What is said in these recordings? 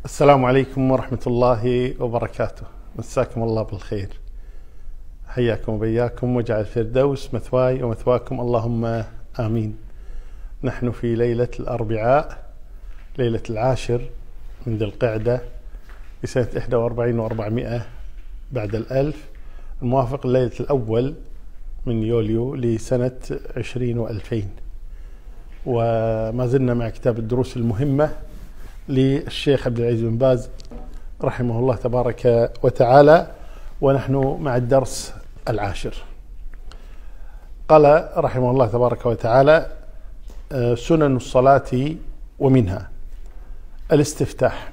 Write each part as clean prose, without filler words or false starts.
السلام عليكم ورحمة الله وبركاته. مساكم الله بالخير، حياكم وبياكم، وجعل الفردوس مثواي ومثواكم، اللهم آمين. نحن في ليلة الأربعاء، ليلة 10 من ذي القعدة لسنة 41 و400 بعد الألف، الموافق ليلة الأول من يوليو لسنة 20 و2000. وما زلنا مع كتاب الدروس المهمة للشيخ عبد العزيز بن باز رحمه الله تبارك وتعالى، ونحن مع الدرس 10. قال رحمه الله تبارك وتعالى: سنن الصلاة ومنها الاستفتاح.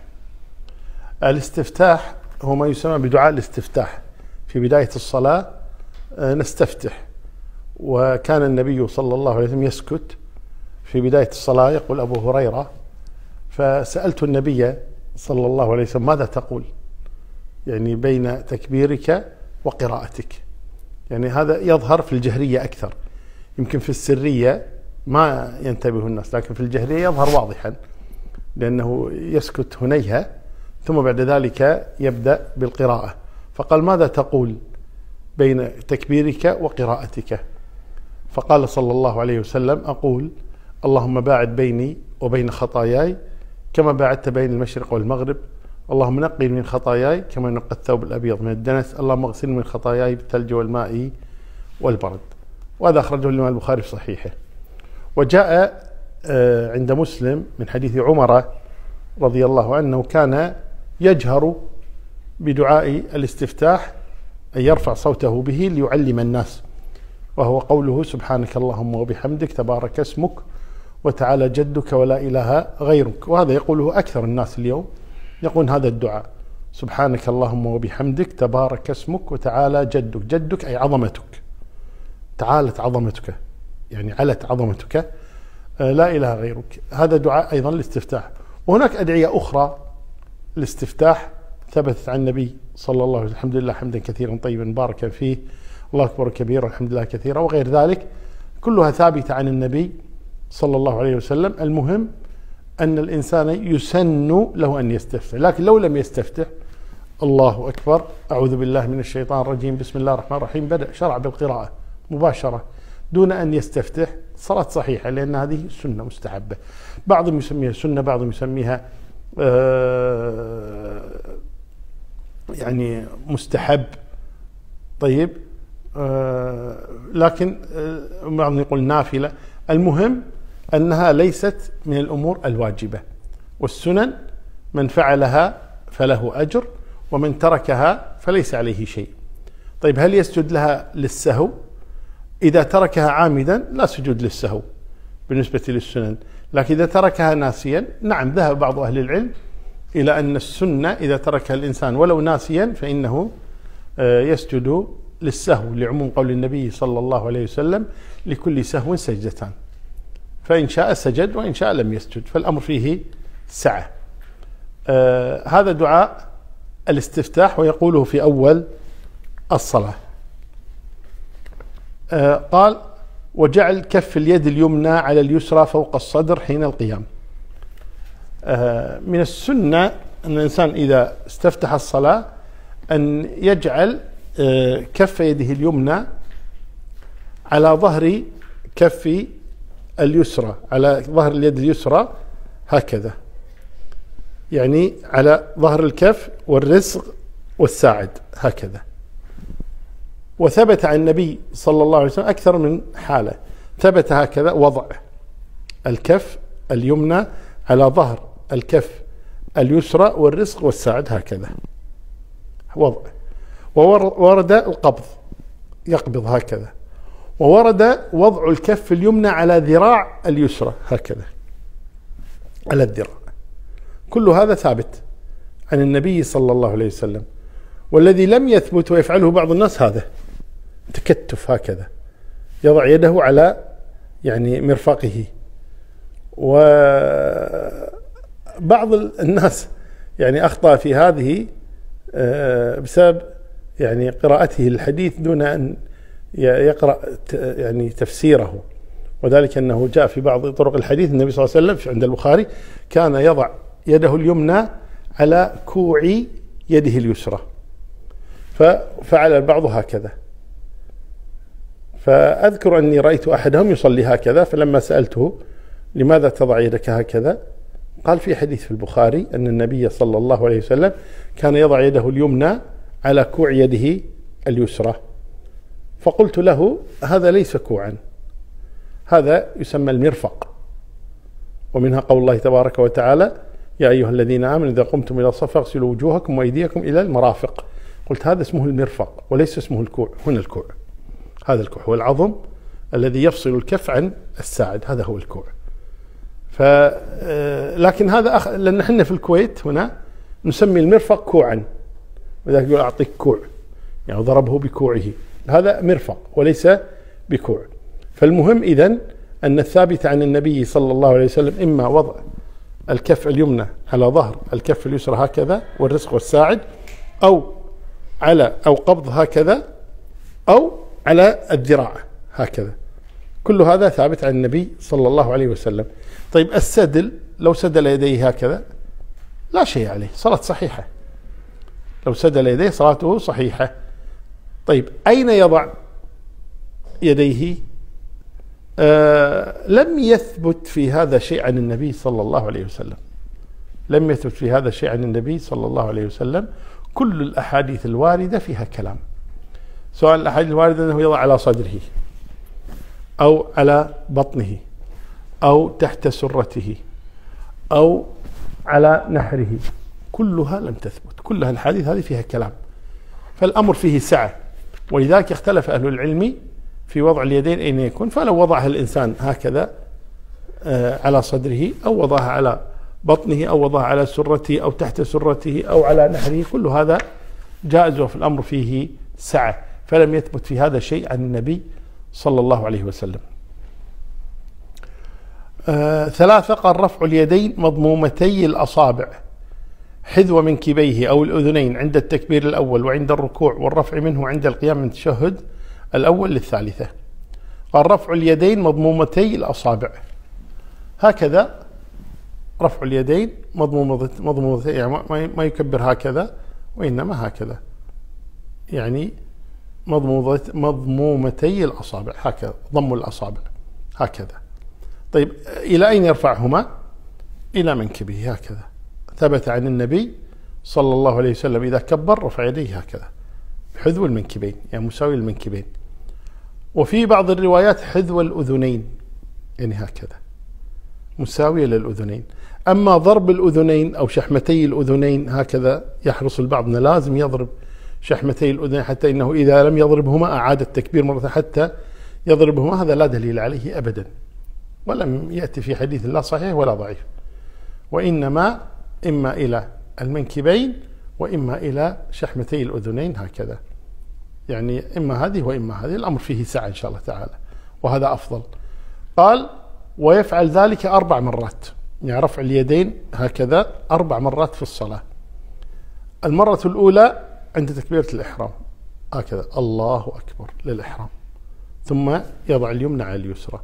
الاستفتاح هو ما يسمى بدعاء الاستفتاح. في بداية الصلاة نستفتح، وكان النبي صلى الله عليه وسلم يسكت في بداية الصلاة. يقول أبو هريرة: فسألت النبي صلى الله عليه وسلم ماذا تقول، يعني بين تكبيرك وقراءتك. يعني هذا يظهر في الجهرية أكثر، يمكن في السرية ما ينتبه الناس، لكن في الجهرية يظهر واضحا، لأنه يسكت هنيهة ثم بعد ذلك يبدأ بالقراءة. فقال: ماذا تقول بين تكبيرك وقراءتك؟ فقال صلى الله عليه وسلم: أقول اللهم باعد بيني وبين خطاياي كما باعدت بين المشرق والمغرب، اللهم نقني من خطاياي كما ينقى الثوب الأبيض من الدنس، اللهم اغسلني من خطاياي بالثلج والماء والبرد. وهذا أخرجه الإمام البخاري في صحيحه. وجاء عند مسلم من حديث عمر رضي الله عنه كان يجهر بدعاء الاستفتاح، أن يرفع صوته به ليعلم الناس، وهو قوله: سبحانك اللهم وبحمدك، تبارك اسمك، وتعالى جدك، ولا إله غيرك. وهذا يقوله أكثر الناس اليوم، يقول هذا الدعاء: سبحانك اللهم وبحمدك، تبارك اسمك، وتعالى جدك. جدك أي عظمتك، تعالت عظمتك، يعني علت عظمتك، لا إله غيرك. هذا دعاء أيضا الاستفتاح. وهناك أدعية أخرى الاستفتاح ثبتت عن النبي صلى الله عليه وسلم: الحمد لله حمدا كثيرا طيبا باركا فيه، الله أكبر كبيرا، والحمد لله كثيرا، وغير ذلك، كلها ثابتة عن النبي صلى الله عليه وسلم. المهم أن الإنسان يسن له أن يستفتح، لكن لو لم يستفتح: الله أكبر، أعوذ بالله من الشيطان الرجيم، بسم الله الرحمن الرحيم، بدأ شرع بالقراءة مباشرة دون أن يستفتح، صلاة صحيحة، لأن هذه سنة مستحبة. بعضهم يسميها سنة، بعضهم يسميها يعني مستحب. طيب، لكن بعضهم يقول نافلة. المهم أنها ليست من الأمور الواجبة، والسنن من فعلها فله أجر، ومن تركها فليس عليه شيء. طيب، هل يسجد لها للسهو؟ إذا تركها عامدا لا سجود للسهو بالنسبة للسنن، لكن إذا تركها ناسيا نعم، ذهب بعض أهل العلم إلى أن السنة إذا تركها الإنسان ولو ناسيا فإنه يسجد للسهو، لعموم قول النبي صلى الله عليه وسلم: لكل سهو سجدتان، فإن شاء سجد وإن شاء لم يسجد، فالأمر فيه سعة. هذا دعاء الاستفتاح، ويقوله في أول الصلاة. قال: وجعل كف اليد اليمنى على اليسرى فوق الصدر حين القيام. من السنة أن الإنسان إذا استفتح الصلاة أن يجعل كف يده اليمنى على ظهر كف اليسرى، على ظهر اليد اليسرى هكذا، يعني على ظهر الكف والرزق والساعد هكذا. وثبت عن النبي صلى الله عليه وسلم أكثر من حالة، ثبت هكذا وضع الكف اليمنى على ظهر الكف اليسرى والرزق والساعد هكذا وضع. وورد القبض، يقبض هكذا. وورد وضع الكف اليمنى على ذراع اليسرى هكذا، على الذراع. كل هذا ثابت عن النبي صلى الله عليه وسلم. والذي لم يثبت ويفعله بعض الناس هذا تكتف هكذا، يضع يده على يعني مرفقه. وبعض الناس يعني أخطأ في هذه بسبب يعني قراءته للحديث دون أن يقرأ يعني تفسيره، وذلك أنه جاء في بعض طرق الحديث النبي صلى الله عليه وسلم عند البخاري كان يضع يده اليمنى على كوع يده اليسرى، ففعل البعض هكذا. فأذكر أني رأيت أحدهم يصلي هكذا، فلما سألته لماذا تضع يدك هكذا؟ قال في حديث في البخاري أن النبي صلى الله عليه وسلم كان يضع يده اليمنى على كوع يده اليسرى. فقلت له هذا ليس كوعا، هذا يسمى المرفق، ومنها قول الله تبارك وتعالى يا أيها الذين آمنوا إذا قمتم إلى الصلاة فاغسلوا وجوهكم وأيديكم إلى المرافق. قلت هذا اسمه المرفق وليس اسمه الكوع. هنا الكوع، هذا الكوع هو العظم الذي يفصل الكف عن الساعد، هذا هو الكوع. لكن هذا لأن احنا في الكويت هنا نسمي المرفق كوعا، وذلك يقول أعطيك كوع، يعني ضربه بكوعه، هذا مرفق وليس بكوع. فالمهم إذن أن الثابت عن النبي صلى الله عليه وسلم إما وضع الكف اليمنى على ظهر الكف اليسرى هكذا والرزق والساعد، أو قبض هكذا، أو على الذراع هكذا. كل هذا ثابت عن النبي صلى الله عليه وسلم. طيب السدل، لو سدل يديه هكذا لا شيء عليه، صلاة صحيحة. لو سدل يديه صلاته صحيحة. طيب أين يضع يديه؟ لم يثبت في هذا شيء عن النبي صلى الله عليه وسلم، لم يثبت في هذا شيء عن النبي صلى الله عليه وسلم. كل الأحاديث الواردة فيها كلام، سواء الأحاديث الواردة أنه يضع على صدره أو على بطنه أو تحت سرته أو على نحره، كلها لم تثبت، كلها الحديث هذه فيها كلام، فالأمر فيه سعة. ولذلك اختلف أهل العلم في وضع اليدين أين يكون، فلو وضعها الإنسان هكذا على صدره، أو وضعها على بطنه، أو وضعها على سرته أو تحت سرته أو على نحره، كل هذا جائز، وفي الأمر فيه سعة. فلم يثبت في هذا شيء عن النبي صلى الله عليه وسلم. 3 قال رفع اليدين مضمومتي الأصابع حذو منكبيه أو الأذنين عند التكبير الأول وعند الركوع، والرفع منه عند القيام من التشهد الأول للثالثة. قال رفع اليدين مضمومتي الأصابع، هكذا رفع اليدين مضمومتي، يعني ما يكبر هكذا، وإنما هكذا، يعني مضمومتي الأصابع، هكذا ضم الأصابع هكذا. طيب إلى أين يرفعهما؟ إلى منكبه هكذا. ثبت عن النبي صلى الله عليه وسلم إذا كبر رفع يديه هكذا حذو المنكبين، يعني مساوي المنكبين. وفي بعض الروايات حذو الأذنين، يعني هكذا مساوية للأذنين. أما ضرب الأذنين أو شحمتي الأذنين هكذا، يحرص البعض أنه لازم يضرب شحمتي الأذنين، حتى إنه إذا لم يضربهما أعاد التكبير مرة حتى يضربهما، هذا لا دليل عليه أبدا، ولم يأتي في حديث لا صحيح ولا ضعيف، وإنما إما إلى المنكبين وإما إلى شحمتي الأذنين هكذا، يعني إما هذه وإما هذه. الأمر فيه سعة إن شاء الله تعالى، وهذا أفضل. قال ويفعل ذلك 4 مرات، يعني رفع اليدين هكذا 4 مرات في الصلاة. المرة الأولى عند تكبيرة الإحرام هكذا الله أكبر للإحرام، ثم يضع اليمنى على اليسرى.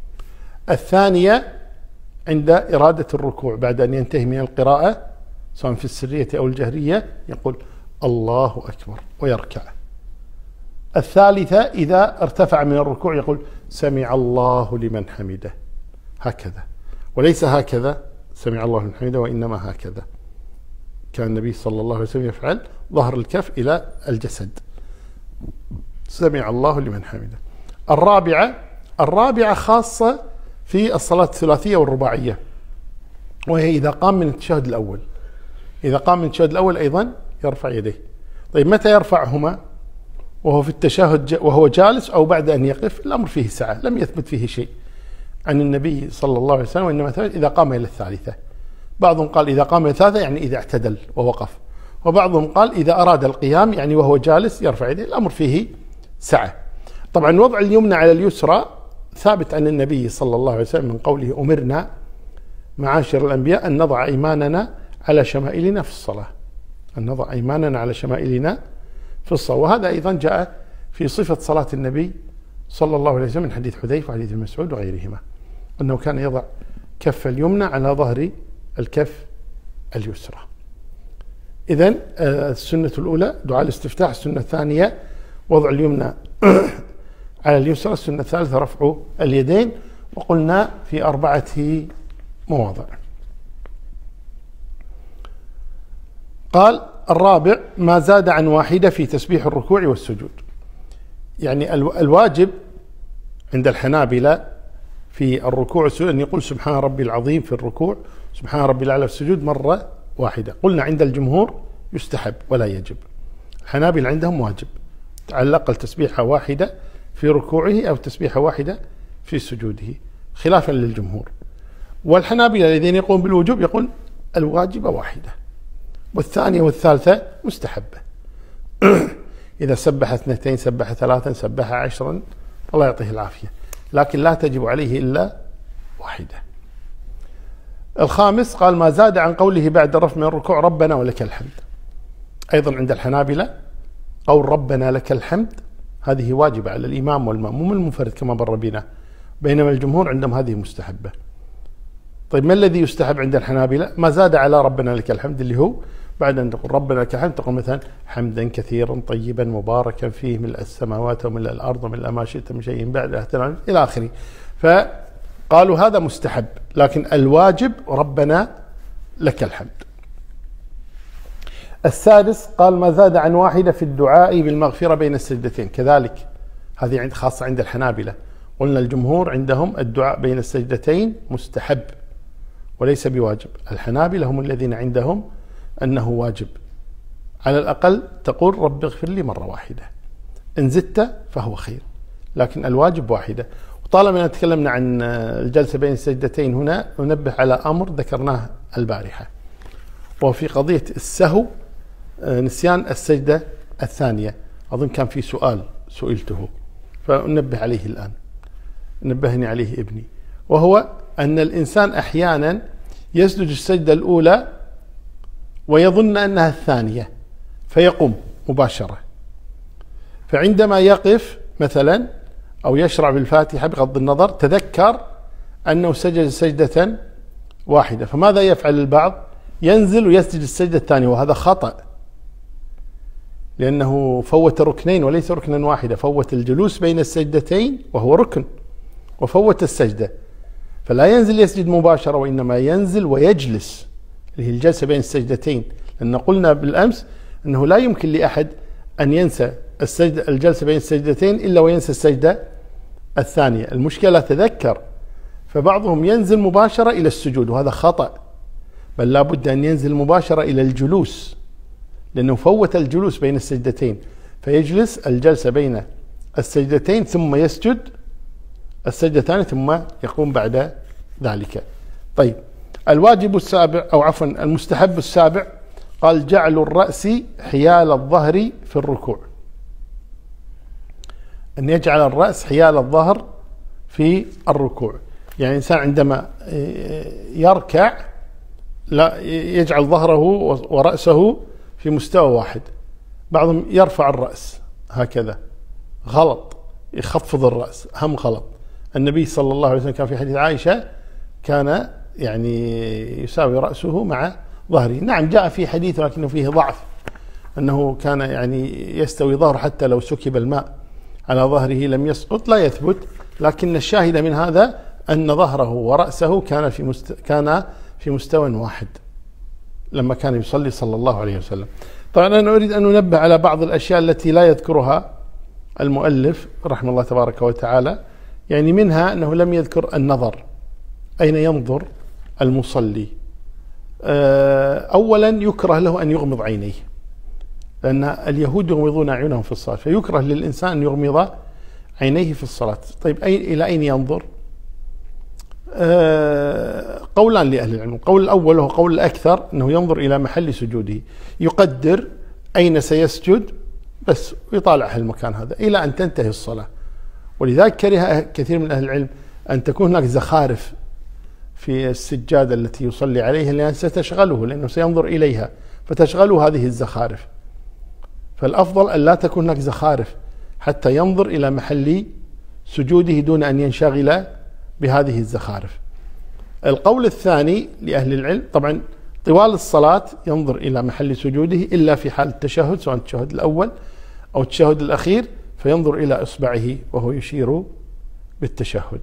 الثانية عند إرادة الركوع بعد أن ينتهي من القراءة، سواء في السرية أو الجهرية، يقول الله أكبر ويركع. الثالثة إذا ارتفع من الركوع يقول سمع الله لمن حمده هكذا، وليس هكذا سمع الله لمن حمده، وإنما هكذا. كان النبي صلى الله عليه وسلم يفعل ظهر الكف إلى الجسد، سمع الله لمن حمده. الرابعة خاصة في الصلاة الثلاثية والرباعية، وهي إذا قام من التشهد الأول. إذا قام من التشهد الأول أيضا يرفع يديه. طيب متى يرفعهما؟ وهو في التشهد وهو جالس أو بعد أن يقف؟ الأمر فيه سعة، لم يثبت فيه شيء عن النبي صلى الله عليه وسلم، وإنما ثبت إذا قام إلى الثالثة. بعضهم قال إذا قام إلى الثالثة يعني إذا اعتدل ووقف، وبعضهم قال إذا أراد القيام يعني وهو جالس يرفع يديه. الأمر فيه سعة. طبعا وضع اليمنى على اليسرى ثابت عن النبي صلى الله عليه وسلم من قوله أمرنا معاشر الأنبياء أن نضع أيماننا على شمائلنا في الصلاة، أن نضع أيماننا على شمائلنا في الصلاة. وهذا أيضا جاء في صفة صلاة النبي صلى الله عليه وسلم من حديث حذيفة وحديث ابن مسعود وغيرهما، أنه كان يضع كف اليمنى على ظهر الكف اليسرى. إذن السنة الأولى دعاء الاستفتاح، السنة الثانية وضع اليمنى على اليسرى، السنة الثالثة رفع اليدين، وقلنا في 4 مواضع. قال الرابع ما زاد عن واحدة في تسبيح الركوع والسجود. يعني الواجب عند الحنابلة في الركوع والسجود أن يقول سبحان ربي العظيم في الركوع، سبحان ربي الأعلى في السجود مرة واحدة. قلنا عند الجمهور يستحب ولا يجب، الحنابلة عندهم واجب، على الأقل تسبيحة واحدة في ركوعه أو تسبيحة واحدة في سجوده، خلافا للجمهور. والحنابلة الذين يقومون بالوجوب يقول الواجبة واحدة، والثانية والثالثة مستحبة. إذا سبح 2 سبح 3 سبح 10 الله يعطيه العافية، لكن لا تجب عليه إلا واحدة. الخامس قال ما زاد عن قوله بعد الرفع من الركوع ربنا ولك الحمد. أيضا عند الحنابلة قول ربنا لك الحمد هذه واجبة على الإمام والمأموم المنفرد كما مر بنا، بينما الجمهور عندهم هذه مستحبة. طيب ما الذي يستحب عند الحنابلة؟ ما زاد على ربنا لك الحمد، اللي هو بعد أن تقول ربنا لك الحمد تقول مثلا حمدا كثيرا طيبا مباركا فيه ملء السماوات وملء الأرض وملء ما شئت من شيء بعد إلى آخره. فقالوا هذا مستحب، لكن الواجب ربنا لك الحمد. السادس قال ما زاد عن واحدة في الدعاء بالمغفرة بين السجدتين، كذلك هذه خاصة عند الحنابلة. قلنا الجمهور عندهم الدعاء بين السجدتين مستحب وليس بواجب، الحنابلة هم الذين عندهم أنه واجب، على الأقل تقول رب اغفر لي مرة واحدة، إن زدت فهو خير، لكن الواجب واحدة. وطالما أن تكلمنا عن الجلسة بين السجدتين هنا ننبه على أمر ذكرناه البارحة، وفي قضية السهو نسيان السجدة الثانية، أظن كان في سؤال سئلته فننبه عليه الآن، نبهني عليه ابني، وهو أن الإنسان أحيانا يسجد السجدة الأولى ويظن أنها الثانية فيقوم مباشرة، فعندما يقف مثلا أو يشرع بالفاتحة بغض النظر تذكر أنه سجد سجدة واحدة، فماذا يفعل البعض؟ ينزل ويسجد السجدة الثانية، وهذا خطأ، لأنه فوت ركنين وليس ركنا واحدة، فوت الجلوس بين السجدتين وهو ركن، وفوت السجدة، فلا ينزل يسجد مباشرة، وإنما ينزل ويجلس، اللي هي الجلسة بين السجدتين. لأن قلنا بالأمس أنه لا يمكن لأحد أن ينسى الجلسة بين السجدتين إلا وينسى السجدة الثانية، المشكلة تذكر، فبعضهم ينزل مباشرة إلى السجود وهذا خطأ، بل لا بد أن ينزل مباشرة إلى الجلوس، لأنه فوت الجلوس بين السجدتين، فيجلس الجلسة بين السجدتين ثم يسجد السجدة الثانية ثم يقوم بعد ذلك. طيب الواجب السابع أو عفوا المستحب السابع قال جعل الرأس حيال الظهر في الركوع، أن يجعل الرأس حيال الظهر في الركوع، يعني الإنسان عندما يركع لا يجعل ظهره ورأسه في مستوى واحد، بعضهم يرفع الرأس هكذا، غلط، يخفض الرأس، هم غلط. النبي صلى الله عليه وسلم كان في حديث عائشة كان يعني يساوي رأسه مع ظهره، نعم جاء في حديث لكنه فيه ضعف، أنه كان يعني يستوي ظهره حتى لو سكب الماء على ظهره لم يسقط، لا يثبت، لكن الشاهد من هذا أن ظهره ورأسه كان في مستوى واحد لما كان يصلي صلى الله عليه وسلم. طبعا أنا أريد أن ننبه على بعض الأشياء التي لا يذكرها المؤلف رحمه الله تبارك وتعالى، يعني منها أنه لم يذكر النظر، أين ينظر المصلي؟ أولا يكره له أن يغمض عينيه، لأن اليهود يغمضون أعينهم في الصلاة، فيكره للإنسان أن يغمض عينيه في الصلاة. طيب إلى أين ينظر؟ قولان لأهل العلم، القول الأول وهو قول الأكثر أنه ينظر إلى محل سجوده، يقدر أين سيسجد بس ويطالع المكان هذا إلى أن تنتهي الصلاة. ولذلك كره كثير من أهل العلم أن تكون هناك زخارف في السجادة التي يصلي عليها، لأنها ستشغله، لأنه سينظر إليها فتشغله هذه الزخارف، فالأفضل أن لا تكون هناك زخارف حتى ينظر إلى محل سجوده دون أن ينشغل بهذه الزخارف. القول الثاني لأهل العلم، طبعا طوال الصلاة ينظر إلى محل سجوده إلا في حال التشهد، سواء التشهد الأول أو التشهد الأخير، فينظر إلى إصبعه وهو يشير بالتشهد.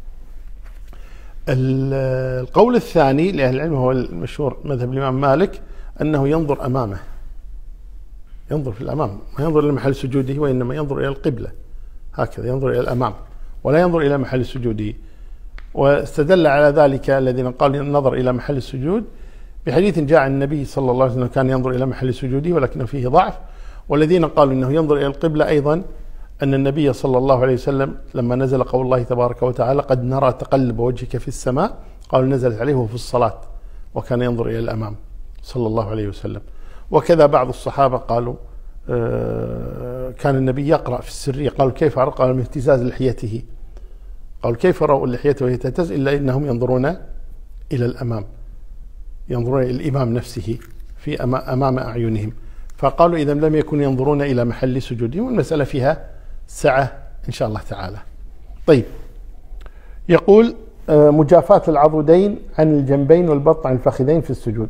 القول الثاني لأهل العلم هو المشهور مذهب الإمام مالك، أنه ينظر أمامه، ينظر في الأمام، ما ينظر إلى محل سجوده، وإنما ينظر إلى القبلة، هكذا ينظر إلى الأمام ولا ينظر إلى محل سجوده. واستدل على ذلك الذين قالوا النظر إلى محل السجود بحديث جاء عن النبي صلى الله عليه وسلم كان ينظر إلى محل سجوده ولكن فيه ضعف. والذين قالوا إنه ينظر إلى القبلة أيضا أن النبي صلى الله عليه وسلم لما نزل قول الله تبارك وتعالى قد نرى تقلب وجهك في السماء، قالوا نزلت عليه وهو في الصلاة وكان ينظر إلى الأمام صلى الله عليه وسلم. وكذا بعض الصحابة قالوا كان النبي يقرأ في السرية، قالوا كيف أرى؟ قالوا من اهتزاز لحيته، قالوا كيف رأوا لحيته وهي تهتز إلا إنهم ينظرون إلى الأمام، ينظرون إلى الإمام نفسه في أمام أعينهم. فقالوا إذا لم يكونوا ينظرون إلى محل سجودهم، والمسألة فيها سعة إن شاء الله تعالى. طيب، يقول مجافاة العضدين عن الجنبين والبطن عن الفخذين في السجود.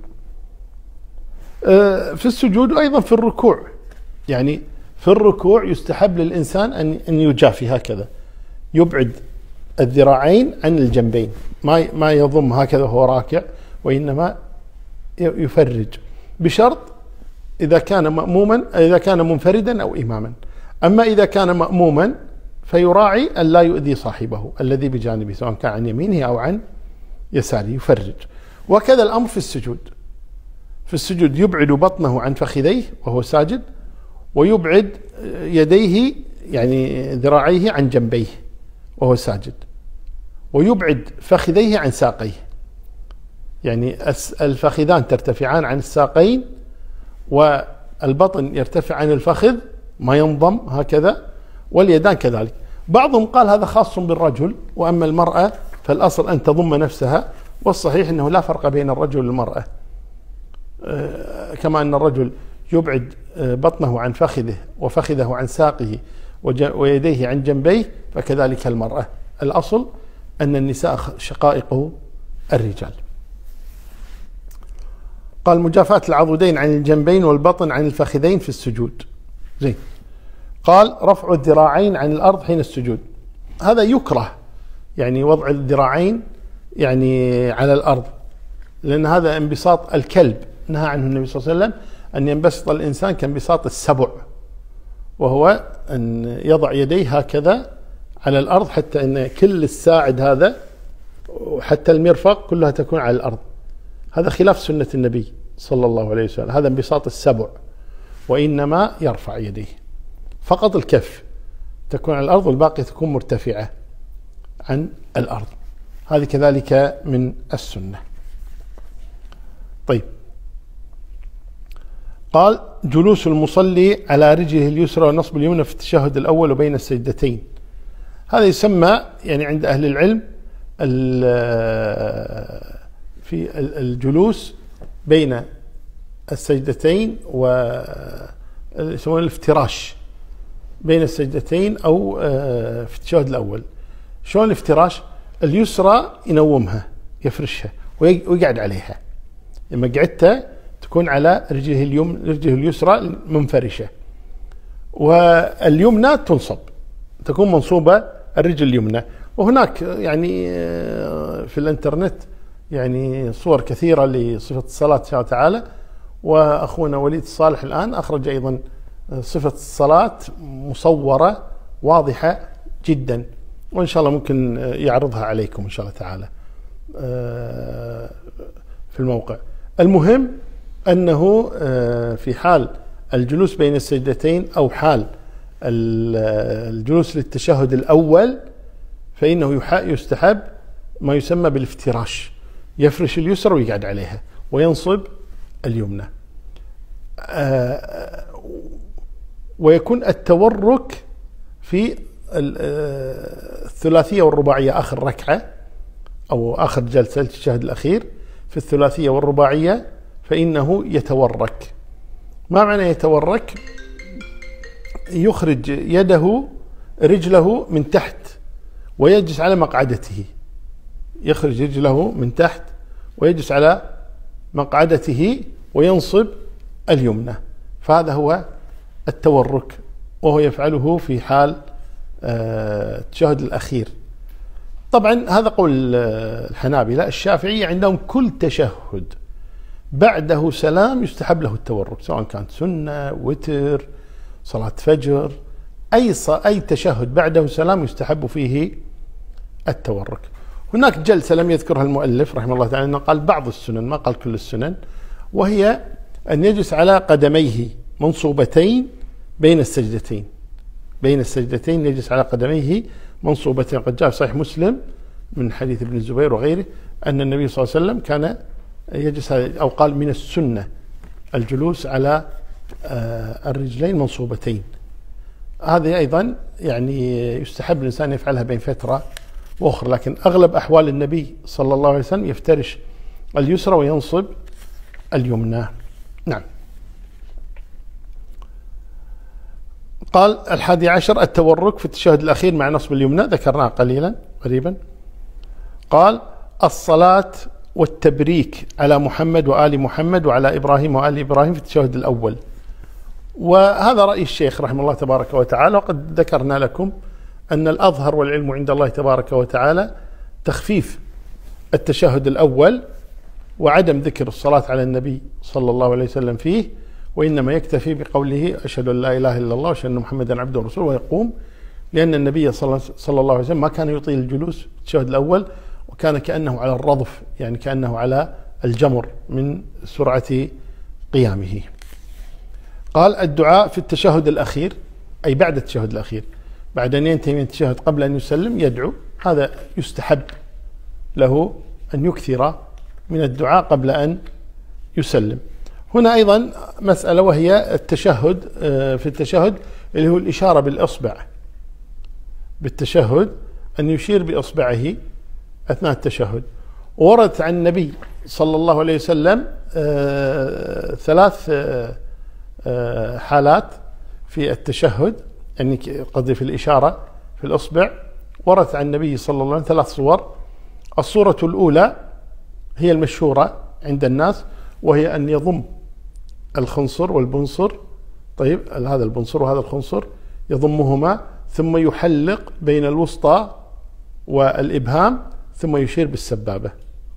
في السجود وأيضا في الركوع، يعني في الركوع يستحب للإنسان أن يجافي هكذا، يبعد الذراعين عن الجنبين، ما يضم هكذا وهو راكع، وإنما يفرج، بشرط إذا كان مأموما، إذا كان منفردا أو إماما. أما إذا كان مأموما فيراعي أن لا يؤذي صاحبه الذي بجانبه، سواء كان عن يمينه أو عن يساره، يفرج. وكذا الأمر في السجود، في السجود يبعد بطنه عن فخذيه وهو ساجد، ويبعد يديه يعني ذراعيه عن جنبيه وهو ساجد، ويبعد فخذيه عن ساقيه، يعني الفخذان ترتفعان عن الساقين والبطن يرتفع عن الفخذ ما ينضم هكذا، واليدان كذلك. بعضهم قال هذا خاص بالرجل، وأما المرأة فالأصل أن تضم نفسها، والصحيح أنه لا فرق بين الرجل والمرأة، كما أن الرجل يبعد بطنه عن فخذه وفخذه عن ساقه ويديه عن جنبيه، فكذلك المرأة، الأصل أن النساء شقائق الرجال. قال مجافاة العضدين عن الجنبين والبطن عن الفخذين في السجود. زين. قال رفع الذراعين عن الأرض حين السجود، هذا يكره، يعني وضع الذراعين يعني على الأرض، لأن هذا انبساط الكلب، نهى عنه النبي صلى الله عليه وسلم أن ينبسط الإنسان كانبساط السبع، وهو أن يضع يديه هكذا على الأرض حتى أن كل الساعد هذا وحتى المرفق كلها تكون على الأرض. هذا خلاف سنة النبي صلى الله عليه وسلم، هذا انبساط السبع، وإنما يرفع يديه، فقط الكف تكون على الأرض والباقي تكون مرتفعة عن الأرض، هذه كذلك من السنة. طيب، قال جلوس المصلي على رجله اليسرى ونصب اليمنى في التشهد الأول وبين السجدتين، هذا يسمى يعني عند أهل العلم في الجلوس بين السجدتين، ويسمونه الافتراش بين السجدتين أو في التشهد الأول. شلون الافتراش؟ اليسرى ينومها يفرشها ويقعد عليها، لما قعدته تكون على رجله اليسرى منفرشة، واليمنى تنصب، تكون منصوبة الرجل اليمنى. وهناك يعني في الانترنت يعني صور كثيرة لصفة الصلاة إن شاء الله تعالى، وأخونا وليد الصالح الآن أخرج أيضا صفة الصلاة مصورة واضحة جدا، وإن شاء الله ممكن يعرضها عليكم إن شاء الله تعالى في الموقع. المهم أنه في حال الجلوس بين السجدتين أو حال الجلوس للتشهد الأول فإنه يستحب ما يسمى بالافتراش، يفرش اليسرى ويقعد عليها وينصب اليمنى، ويكون التورك في الثلاثية والرباعية آخر ركعة أو آخر جلسة التشهد الأخير، في الثلاثية والرباعية فإنه يتورك. ما معنى يتورك؟ يخرج يده رجله من تحت ويجلس على مقعدته، يخرج رجله من تحت ويجلس على مقعدته وينصب اليمنى، فهذا هو التورك، وهو يفعله في حال التشهد الأخير. طبعا هذا قول الحنابلة. الشافعية عندهم كل تشهد بعده سلام يستحب له التورك، سواء كانت سنة، وتر، صلاة فجر، أي تشهد بعده سلام يستحب فيه التورك. هناك جلسة لم يذكرها المؤلف رحمه الله تعالى، أنه قال بعض السنن، ما قال كل السنن، وهي أن يجلس على قدميه منصوبتين بين السجدتين. بين السجدتين يجلس على قدميه منصوبتين. قد جاء في صحيح مسلم من حديث ابن الزبير وغيره أن النبي صلى الله عليه وسلم كان يجلس، أو قال من السنة الجلوس على الرجلين منصوبتين. هذه أيضا يعني يستحب الإنسان يفعلها بين فترة وأخرى، لكن أغلب أحوال النبي صلى الله عليه وسلم يفترش اليسرى وينصب اليمنى. نعم. قال 11 التورك في التشهد الأخير مع نصب اليمنى، ذكرناه قريبا. قال الصلاة والتبريك على محمد وآل محمد وعلى إبراهيم وآل إبراهيم في التشهد الأول. وهذا رأي الشيخ رحمه الله تبارك وتعالى، وقد ذكرنا لكم أن الأظهر والعلم عند الله تبارك وتعالى تخفيف التشهد الأول وعدم ذكر الصلاة على النبي صلى الله عليه وسلم فيه، وإنما يكتفي بقوله أشهد أن لا إله إلا الله وأشهد أن محمدا عبده ورسوله ويقوم، لأن النبي صلى الله عليه وسلم ما كان يطيل الجلوس في التشهد الأول، وكان كأنه على الرضف، يعني كأنه على الجمر من سرعة قيامه. قال الدعاء في التشهد الأخير، أي بعد التشهد الأخير، بعد أن ينتهي من التشهد قبل أن يسلم يدعو، هذا يستحب له أن يكثر من الدعاء قبل أن يسلم. هنا أيضا مسألة، وهي التشهد في التشهد اللي هو الإشارة بالإصبع بالتشهد، أن يشير بإصبعه أثناء التشهد. وردت عن النبي صلى الله عليه وسلم 3 حالات في التشهد، يعني قصدي في الإشارة في الإصبع. وردت عن النبي صلى الله عليه وسلم 3 صور. الصورة الأولى هي المشهورة عند الناس، وهي أن يضم الخنصر والبنصر، طيب هذا البنصر وهذا الخنصر يضمهما، ثم يحلق بين الوسطى والإبهام، ثم يشير بالسبابة.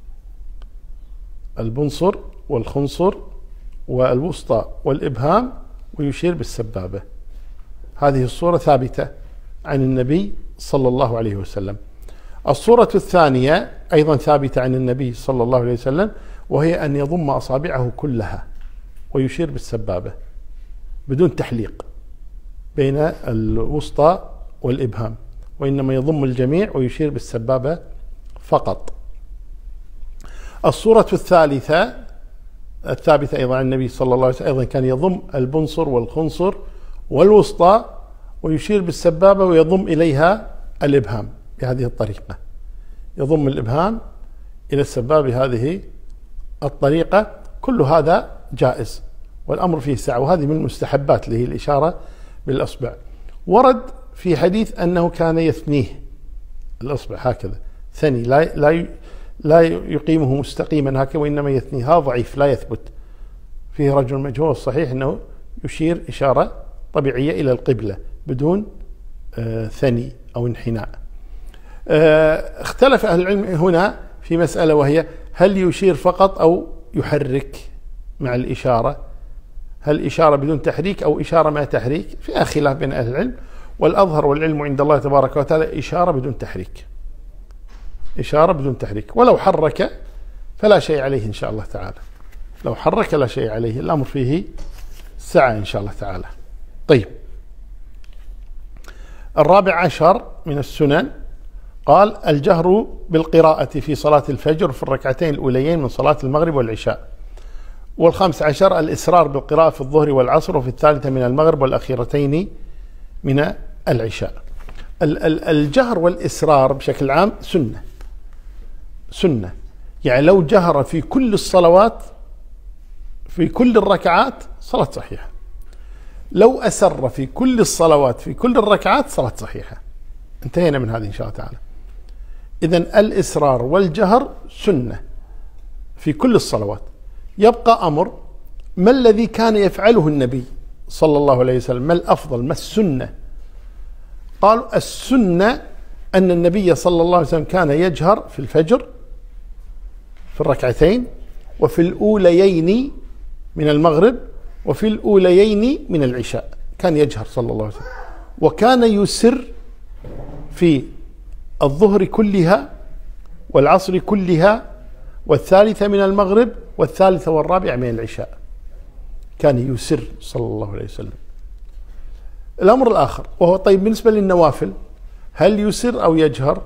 البنصر والخنصر والوسطى والإبهام ويشير بالسبابة. هذه الصورة ثابتة عن النبي صلى الله عليه وسلم. الصورة الثانية أيضا ثابتة عن النبي صلى الله عليه وسلم، وهي أن يضم أصابعه كلها ويشير بالسبابة بدون تحليق بين الوسطى والإبهام، وإنما يضم الجميع ويشير بالسبابة فقط. الصورة الثالثة الثابتة أيضا عن النبي صلى الله عليه وسلم، أيضا كان يضم البنصر والخنصر والوسطى ويشير بالسبابة ويضم إليها الإبهام بهذه الطريقة، يضم الإبهام إلى السبابة بهذه الطريقة. كل هذا جائز والأمر فيه سعة، وهذه من المستحبات اللي هي الإشارة بالأصبع. ورد في حديث أنه كان يثنيه الأصبع هكذا ثني، لا يقيمه مستقيما هكذا، وإنما يثنيه. هذا ضعيف لا يثبت، فيه رجل مجهول. الصحيح أنه يشير إشارة طبيعية إلى القبلة بدون ثني أو انحناء. اختلف أهل العلم هنا في مسألة، وهي هل يشير فقط أو يحرك مع الإشارة؟ هل إشارة بدون تحريك أو إشارة مع تحريك؟ فيها خلاف بين أهل العلم، والأظهر والعلم عند الله تبارك وتعالى إشارة بدون تحريك، إشارة بدون تحريك. ولو حرك فلا شيء عليه إن شاء الله تعالى، لو حرك لا شيء عليه، الأمر فيه سعة إن شاء الله تعالى. طيب 14 من السنن، قال الجهر بالقراءة في صلاة الفجر في الركعتين الأوليين من صلاة المغرب والعشاء. 15 الإسرار بالقراءة في الظهر والعصر وفي الثالثة من المغرب والأخيرتين من العشاء. الجهر والإسرار بشكل عام سنة، يعني لو جهر في كل الصلوات في كل الركعات صلاة صحيحة، لو أسر في كل الصلوات في كل الركعات صلاة صحيحة. انتهينا من هذه إن شاء الله تعالى. إذن الإسرار والجهر سنة في كل الصلوات، يبقى أمر: ما الذي كان يفعله النبي صلى الله عليه وسلم؟ ما الأفضل؟ ما السنة؟ قالوا السنة أن النبي صلى الله عليه وسلم كان يجهر في الفجر في الركعتين، وفي الأوليين من المغرب، وفي الأوليين من العشاء كان يجهر صلى الله عليه وسلم. وكان يسر في الظهر كلها والعصر كلها والثالثة من المغرب والثالثة والرابعة من العشاء، كان يسر صلى الله عليه وسلم. الأمر الآخر وهو طيب بالنسبة للنوافل، هل يسر أو يجهر؟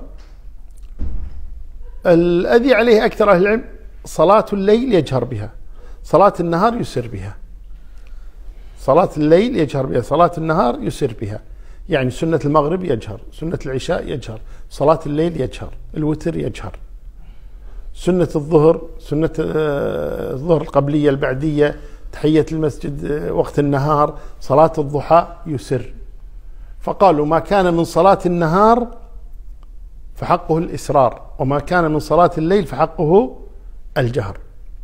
الذي عليه أكثر أهل العلم صلاة الليل يجهر بها، صلاة النهار يسر بها. صلاة الليل يجهر بها، صلاة النهار يسر بها. يعني سنة المغرب يجهر، سنة العشاء يجهر، صلاة الليل يجهر، الوتر يجهر، سنة الظهر، سنة الظهر القبلية البعدية، تحية المسجد وقت النهار، صلاة الضحى يسر. فقالوا ما كان من صلاة النهار فحقه الإسرار، وما كان من صلاة الليل فحقه الجهر.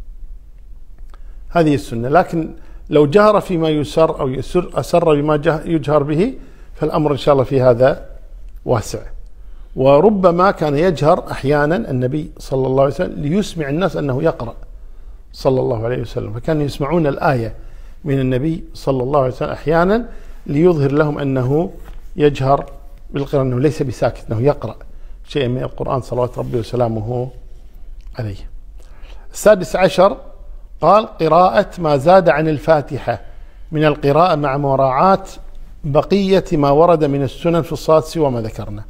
هذه السنة. لكن لو جهر فيما يسر أو أسر بما يجهر به فالأمر إن شاء الله في هذا واسع. وربما كان يجهر أحيانا النبي صلى الله عليه وسلم ليسمع الناس أنه يقرأ صلى الله عليه وسلم، فكانوا يسمعون الآية من النبي صلى الله عليه وسلم أحيانا ليظهر لهم أنه يجهر بالقراءة، أنه ليس بساكت، أنه يقرأ شيئا من القرآن صلوات ربي وسلامه عليه. السادس عشر قال: قراءة ما زاد عن الفاتحة من القراءة مع مراعاة بقية ما ورد من السنن في الصلاة سوى ما ذكرنا.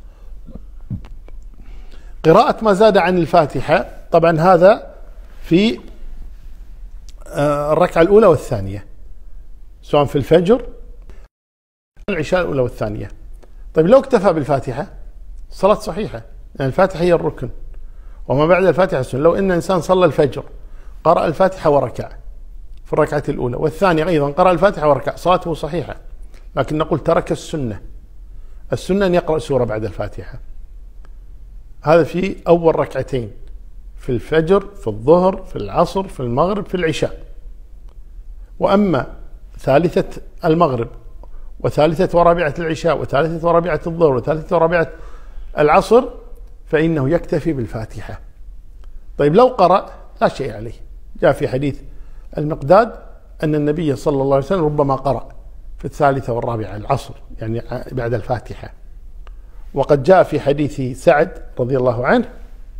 قراءة ما زاد عن الفاتحة طبعا هذا في الركعة الأولى والثانية، سواء في الفجر العشاء الأولى والثانية. طيب لو اكتفى بالفاتحة صلاة صحيحة، يعني الفاتحة هي الركن وما بعد الفاتحة السنة. لو إن إنسان صلى الفجر قرأ الفاتحة وركع في الركعة الأولى والثانية أيضا قرأ الفاتحة وركع، صلاته صحيحة، لكن نقول ترك السنة. السنة أن يقرأ سورة بعد الفاتحة. هذا في أول ركعتين في الفجر، في الظهر، في العصر، في المغرب، في العشاء. وأما ثالثة المغرب وثالثة ورابعة العشاء وثالثة ورابعة الظهر وثالثة ورابعة العصر فإنه يكتفي بالفاتحة. طيب لو قرأ لا شيء عليه. جاء في حديث المقداد أن النبي صلى الله عليه وسلم ربما قرأ في الثالثة والرابعة العصر، يعني بعد الفاتحة. وقد جاء في حديث سعد رضي الله عنه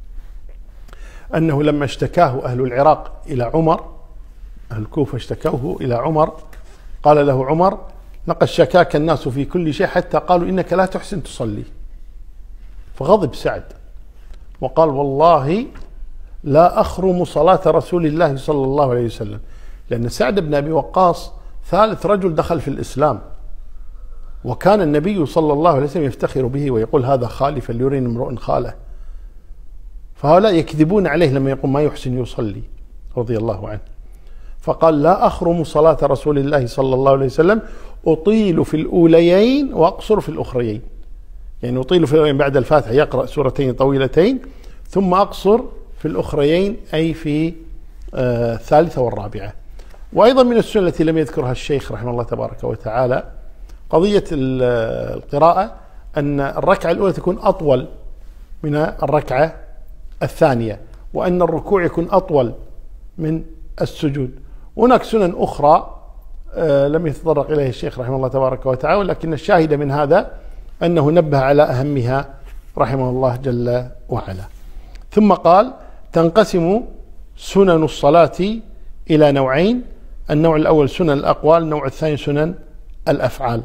أنه لما اشتكاه أهل العراق إلى عمر، أهل الكوفة اشتكوه إلى عمر، قال له عمر: لقد شكاك الناس في كل شيء حتى قالوا إنك لا تحسن تصلي. فغضب سعد وقال: والله لا أخرم صلاة رسول الله صلى الله عليه وسلم، لأن سعد بن أبي وقاص ثالث رجل دخل في الإسلام، وكان النبي صلى الله عليه وسلم يفتخر به ويقول: هذا خالي فليرين امرؤ خاله. فهؤلاء يكذبون عليه لما يقول ما يحسن يصلي رضي الله عنه. فقال: لا أخرم صلاة رسول الله صلى الله عليه وسلم، أطيل في الأوليين وأقصر في الأخريين. يعني أطيل في الأوليين بعد الفاتحة يقرأ سورتين طويلتين، ثم أقصر في الأخريين أي في الثالثة والرابعة. وأيضا من السنة التي لم يذكرها الشيخ رحمه الله تبارك وتعالى قضية القراءة، أن الركعة الأولى تكون أطول من الركعة الثانية، وأن الركوع يكون أطول من السجود. هناك سنن أخرى لم يتطرق إليها الشيخ رحمه الله تبارك وتعالى، لكن الشاهد من هذا أنه نبه على أهمها رحمه الله جل وعلا. ثم قال: تنقسم سنن الصلاة إلى نوعين: النوع الأول سنن الأقوال، النوع الثاني سنن الأفعال.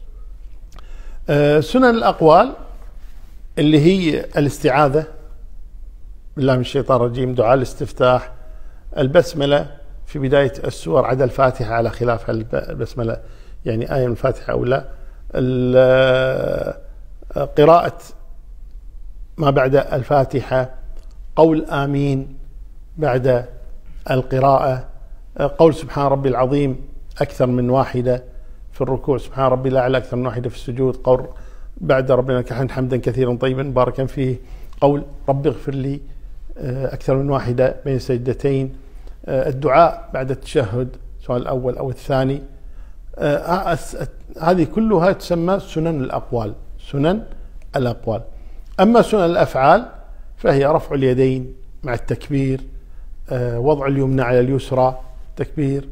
سنن الأقوال اللي هي الاستعاذة بالله من الشيطان الرجيم، دعاء الاستفتاح، البسملة في بداية السور عدا الفاتحة على خلاف البسملة يعني آية من الفاتحة أو لا، قراءة ما بعد الفاتحة، قول آمين بعد القراءة، قول سبحان ربي العظيم أكثر من واحدة في الركوع، سبحان ربي الأعلى أكثر من واحدة في السجود، قول بعد ربنا لك الحمد حمدا كثيرا طيبا باركا فيه، قول رب اغفر لي أكثر من واحدة بين سجدتين، الدعاء بعد التشهد سواء الأول أو الثاني، هذه كلها تسمى سنن الأقوال، سنن الأقوال. أما سنن الأفعال فهي رفع اليدين مع التكبير، وضع اليمنى على اليسرى تكبير،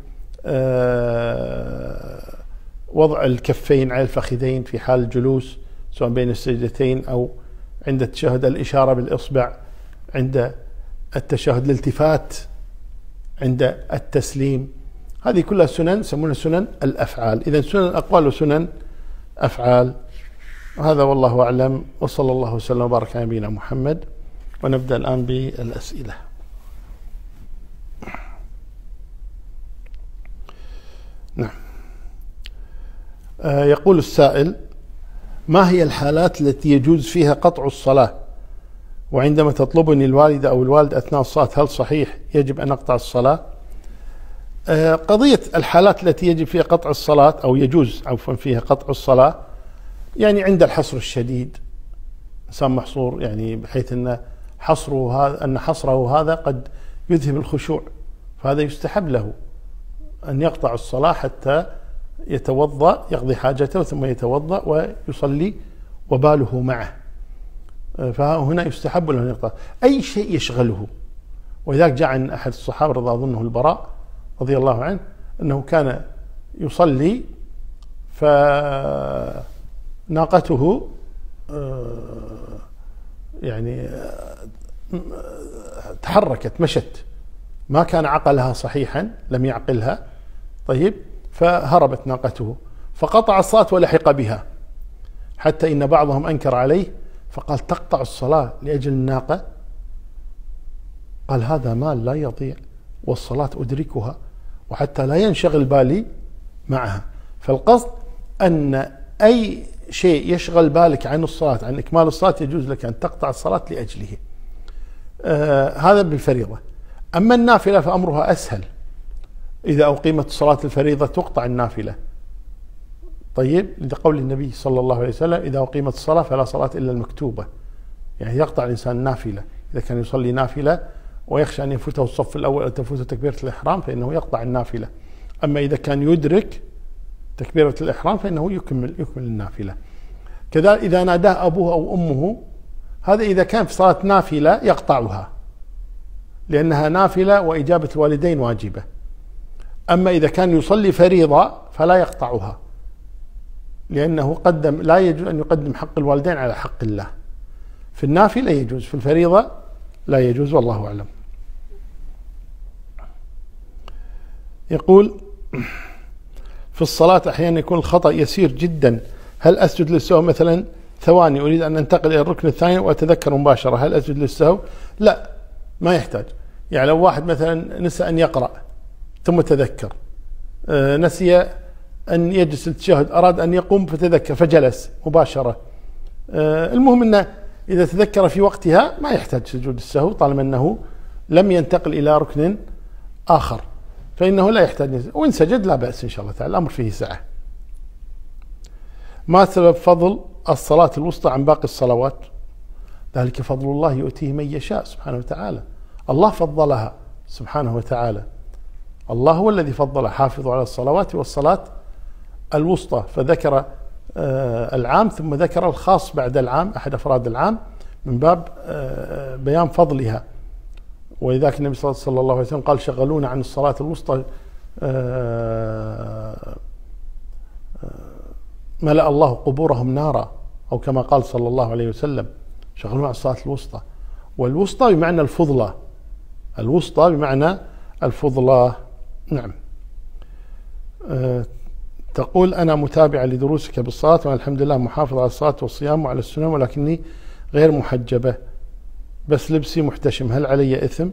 وضع الكفين على الفخذين في حال الجلوس سواء بين السجدتين أو عند التشهد، الإشارة بالإصبع عند التشهد، الالتفات عند التسليم، هذه كلها سنن يسمونها سنن الأفعال. إذن سنن الأقوال وسنن أفعال. هذا والله أعلم، وصلى الله وسلم وبارك على نبينا محمد. ونبدأ الآن بالأسئلة. نعم. يقول السائل: ما هي الحالات التي يجوز فيها قطع الصلاة؟ وعندما تطلبني الوالدة أو الوالد أثناء الصلاة هل صحيح يجب أن أقطع الصلاة؟ قضية الحالات التي يجب فيها قطع الصلاة أو يجوز عفوا فيها قطع الصلاة، يعني عند الحصر الشديد، إنسان محصور يعني بحيث أن حصره هذا قد يذهب الخشوع، فهذا يستحب له أن يقطع الصلاة حتى يتوضأ، يقضي حاجته ثم يتوضأ ويصلي وباله معه، فهنا يستحب له أن يقطع أي شيء يشغله. ولذلك جاء عن أحد الصحابة رضي أظنه البراء رضي الله عنه أنه كان يصلي فناقته يعني تحركت مشت، ما كان عقلها صحيحا، لم يعقلها، طيب، فهربت ناقته فقطع الصلاة ولحق بها، حتى إن بعضهم أنكر عليه فقال: تقطع الصلاة لأجل الناقة؟ قال: هذا مال لا يضيع والصلاة أدركها، وحتى لا ينشغل بالي معها. فالقصد أن أي شيء يشغل بالك عن الصلاة، عن إكمال الصلاة، يجوز لك أن تقطع الصلاة لأجله. هذا بالفريضة. أما النافلة فأمرها أسهل، إذا أقيمت صلاة الفريضة تقطع النافلة، طيب، لقول النبي صلى الله عليه وسلم: إذا أقيمت الصلاة فلا صلاة إلا المكتوبة، يعني يقطع الإنسان نافلة. إذا كان يصلي نافلة ويخشى أن يفوته الصف الأول أو تفوته تكبيرة الإحرام فإنه يقطع النافلة. أما إذا كان يدرك تكبيرة الإحرام فإنه يكمل النافلة. كذلك إذا ناداه أبوه أو أمه، هذا إذا كان في صلاة نافلة يقطعها لأنها نافلة وإجابة الوالدين واجبة. أما إذا كان يصلي فريضة فلا يقطعها، لأنه لا يجوز أن يقدم حق الوالدين على حق الله. في النافلة يجوز، في الفريضة لا يجوز، والله أعلم. يقول: في الصلاة أحيانا يكون الخطأ يسير جدا، هل أسجد للسهو؟ مثلا ثواني أريد أن أنتقل إلى الركن الثاني وأتذكر مباشرة، هل أسجد للسهو؟ لا، ما يحتاج. يعني لو واحد مثلا نسى أن يقرأ ثم تذكر، نسي أن يجلس للتشهد، أراد أن يقوم فتذكر فجلس مباشرة، المهم أنه إذا تذكر في وقتها ما يحتاج سجود السهو، طالما أنه لم ينتقل إلى ركن آخر فإنه لا يحتاج، وإن سجد لا بأس إن شاء الله تعالى، الأمر فيه سعة. ما سبب فضل الصلاة الوسطى عن باقي الصلوات؟ ذلك فضل الله يؤتيه من يشاء سبحانه وتعالى، الله فضلها سبحانه وتعالى، الله هو الذي فضل: حافظوا على الصلوات والصلاة الوسطى، فذكر العام ثم ذكر الخاص بعد العام، أحد أفراد العام، من باب بيان فضلها. ولذلك النبي صلى الله عليه وسلم قال: شغلونا عن الصلاة الوسطى ملأ الله قبورهم نارا، أو كما قال صلى الله عليه وسلم: شغلونا عن الصلاة الوسطى. والوسطى بمعنى الفضلى، الوسطى بمعنى الفضلى. نعم. تقول: أنا متابعة لدروسك بالصلاة والحمد لله محافظة على الصلاة والصيام وعلى السنن، ولكني غير محجبة، بس لبسي محتشم، هل علي إثم؟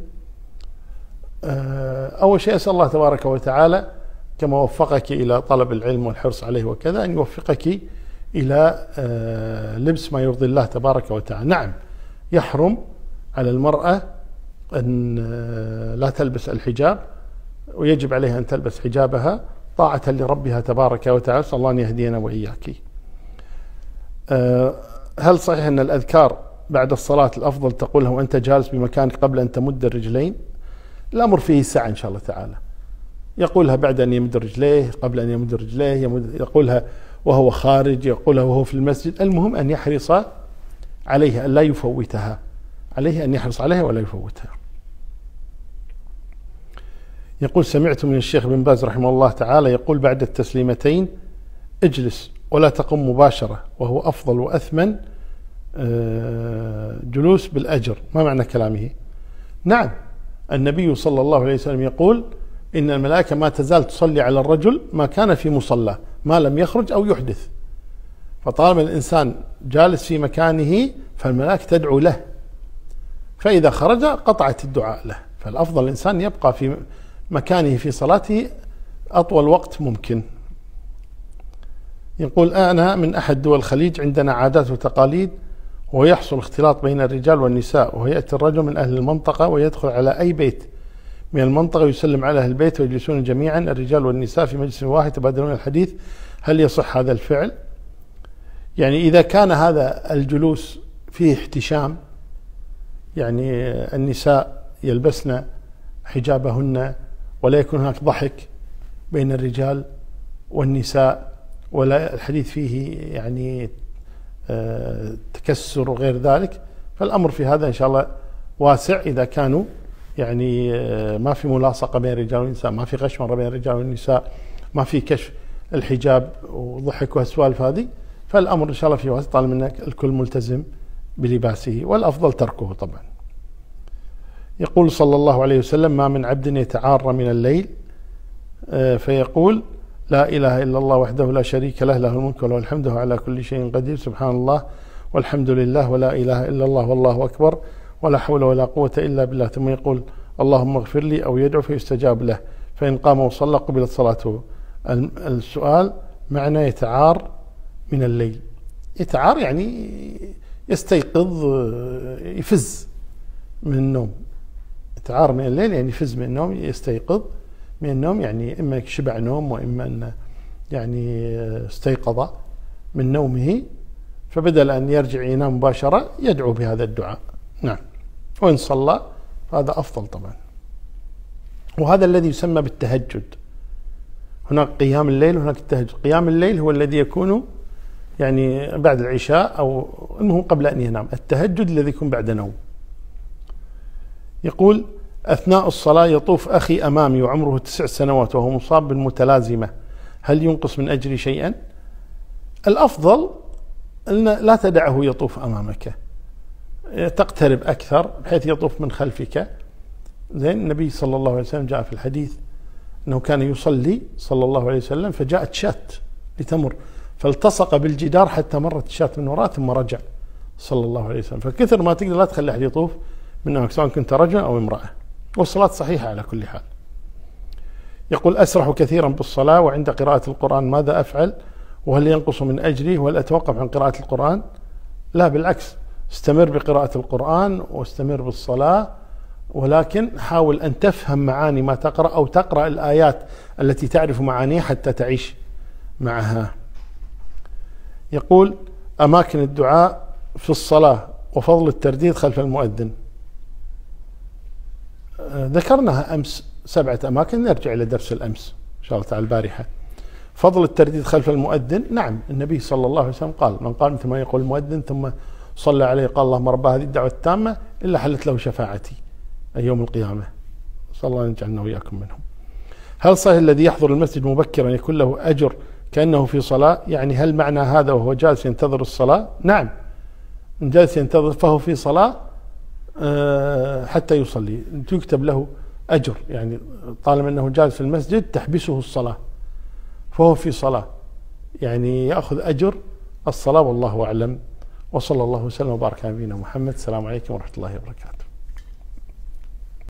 أول شيء أسأل الله تبارك وتعالى كما وفقك إلى طلب العلم والحرص عليه وكذا، أن يوفقك إلى لبس ما يرضي الله تبارك وتعالى. نعم، يحرم على المرأة أن لا تلبس الحجاب، ويجب عليها أن تلبس حجابها طاعة لربها تبارك وتعالى، صلى الله أن يهدينا وإياك. هل صحيح أن الأذكار بعد الصلاة الأفضل تقولها وأنت جالس بمكانك قبل أن تمد الرجلين؟ الأمر فيه سعة إن شاء الله تعالى. يقولها بعد أن يمد رجليه، قبل أن يمد رجليه، يقولها وهو خارج، يقولها وهو في المسجد. المهم أن يحرص عليها، أن لا يفوتها، عليه أن يحرص عليها ولا يفوتها. يقول سمعت من الشيخ بن باز رحمه الله تعالى يقول بعد التسليمتين اجلس ولا تقم مباشرة، وهو أفضل وأثمن جلوس بالأجر. ما معنى كلامه؟ نعم، النبي صلى الله عليه وسلم يقول إن الملائكة ما تزال تصلي على الرجل ما كان في مصلى ما لم يخرج أو يحدث. فطالما الإنسان جالس في مكانه فالملائكة تدعو له، فإذا خرج قطعت الدعاء له. فالأفضل الإنسان يبقى في مكانه في صلاته أطول وقت ممكن. يقول أنا من أحد دول الخليج، عندنا عادات وتقاليد ويحصل اختلاط بين الرجال والنساء، ويأتي الرجل من أهل المنطقة ويدخل على أي بيت من المنطقة ويسلم على أهل البيت ويجلسون جميعا الرجال والنساء في مجلس واحد يتبادلون الحديث. هل يصح هذا الفعل؟ يعني إذا كان هذا الجلوس فيه احتشام، يعني النساء يلبسن حجابهن ولا يكون هناك ضحك بين الرجال والنساء، ولا الحديث فيه يعني تكسر وغير ذلك، فالأمر في هذا إن شاء الله واسع. إذا كانوا يعني ما في ملاصقة بين الرجال والنساء، ما في غشمرة بين الرجال والنساء، ما في كشف الحجاب وضحك وهالسوالف هذه، فالأمر إن شاء الله في واسع طالما أن الكل ملتزم بلباسه، والأفضل تركه طبعا. يقول صلى الله عليه وسلم ما من عبد يتعار من الليل فيقول لا إله إلا الله وحده لا شريك له، له الملك وله الحمد وهو على كل شيء قدير، سبحان الله والحمد لله ولا إله إلا الله والله أكبر ولا حول ولا قوة إلا بالله، ثم يقول اللهم اغفر لي أو يدعو فيستجاب له، فإن قام وصلى قبلت صلاته. السؤال معنى يتعار من الليل؟ يتعار يعني يستيقظ، يفز من النوم. يتعار من الليل يعني يفز من النوم، يستيقظ من النوم، يعني إما شبع نوم وإما أن يعني استيقظ من نومه، فبدل أن يرجع ينام مباشرة يدعو بهذا الدعاء. نعم، وإن صلى فهذا أفضل طبعا. وهذا الذي يسمى بالتهجد. هناك قيام الليل وهناك التهجد. قيام الليل هو الذي يكون يعني بعد العشاء أو المهم قبل أن ينام. التهجد الذي يكون بعد نوم. يقول أثناء الصلاة يطوف أخي أمامي وعمره 9 سنوات وهو مصاب بالمتلازمة، هل ينقص من أجري شيئا؟ الأفضل أن لا تدعه يطوف أمامك، تقترب أكثر بحيث يطوف من خلفك. زين النبي صلى الله عليه وسلم جاء في الحديث أنه كان يصلي صلى الله عليه وسلم فجاءت شاة لتمر فالتصق بالجدار حتى مرت الشاة من وراء ثم رجع صلى الله عليه وسلم. فكثر ما تقدر لا تخلي أحد يطوف من أمامك سواء كنت رجل أو امرأة، والصلاة صحيحة على كل حال. يقول أسرح كثيرا بالصلاة وعند قراءة القرآن ماذا أفعل؟ وهل ينقص من أجري؟ وهل أتوقف عن قراءة القرآن؟ لا، بالعكس، استمر بقراءة القرآن واستمر بالصلاة، ولكن حاول أن تفهم معاني ما تقرأ أو تقرأ الآيات التي تعرف معانيها حتى تعيش معها. يقول أماكن الدعاء في الصلاة وفضل الترديد خلف المؤذن. ذكرناها أمس 7 أماكن، نرجع إلى درس الأمس إن شاء الله تعالى البارحة. فضل الترديد خلف المؤذن، نعم النبي صلى الله عليه وسلم قال من قال مثل ما يقول المؤذن ثم صلى عليه قال اللهم رب هذه الدعوة التامة إلا حلت له شفاعتي يوم القيامة، صلى الله أن يجعلنا وإياكم منهم. هل صحيح الذي يحضر المسجد مبكرا يكون له أجر كأنه في صلاة؟ يعني هل معنى هذا وهو جالس ينتظر الصلاة؟ نعم، من جالس ينتظر فهو في صلاة حتى يصلي يكتب له أجر، يعني طالما أنه جالس في المسجد تحبسه الصلاة فهو في صلاة، يعني يأخذ أجر الصلاة والله أعلم. وصلى الله وسلم وبارك على نبينا محمد. السلام عليكم ورحمة الله وبركاته.